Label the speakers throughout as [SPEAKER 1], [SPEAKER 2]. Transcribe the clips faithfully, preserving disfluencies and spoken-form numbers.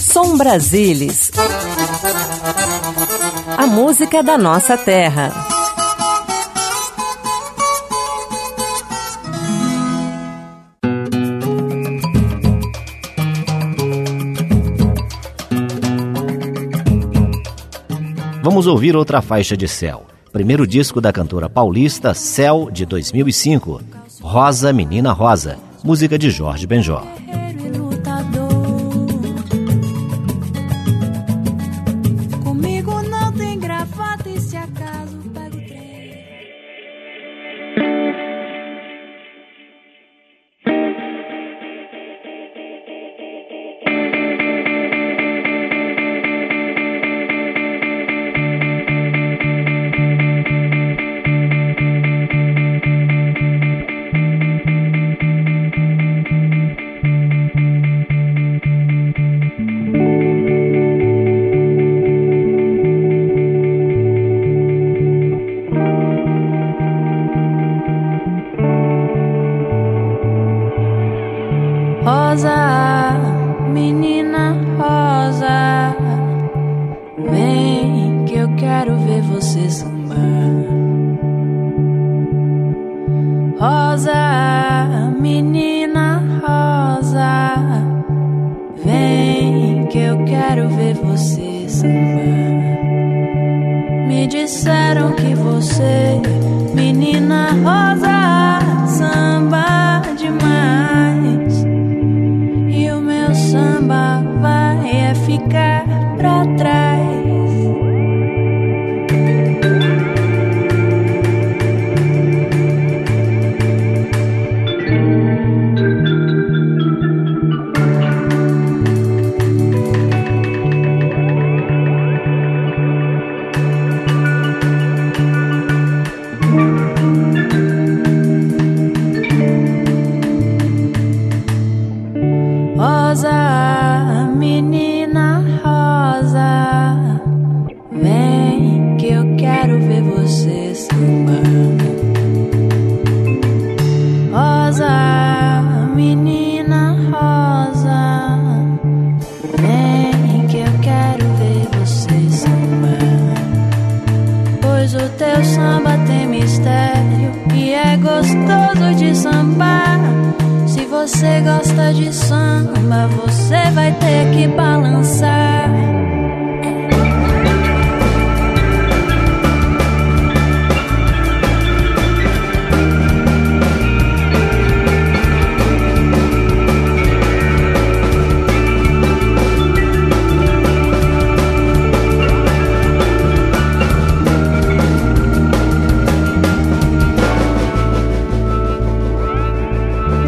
[SPEAKER 1] Som Brasilis. A música da nossa terra.
[SPEAKER 2] Vamos ouvir outra faixa de Céu. Primeiro disco da cantora paulista Céu, de dois mil e cinco. Rosa, Menina Rosa, música de Jorge Benjor.
[SPEAKER 3] Rosa, menina rosa, vem que eu quero ver você sambar. Rosa, menina rosa, vem que eu quero ver você sambar. Me disseram que você, menina rosa, samba demais. E o meu samba vai ficar pra trás. Rosa, menina rosa, vem que eu quero ver você sambar. Rosa, menina rosa, vem que eu quero ver você sambar. Pois o teu samba tem mistério e é gostoso de sambar. Se você gosta de samba, você vai ter que balançar.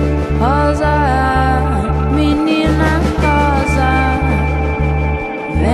[SPEAKER 3] Rosa, menina rosa,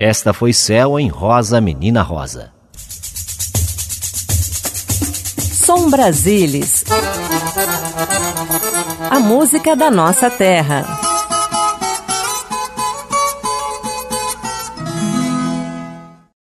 [SPEAKER 2] Esta foi Céu em Rosa, Menina Rosa.
[SPEAKER 1] Som Brasilis. A música da nossa terra.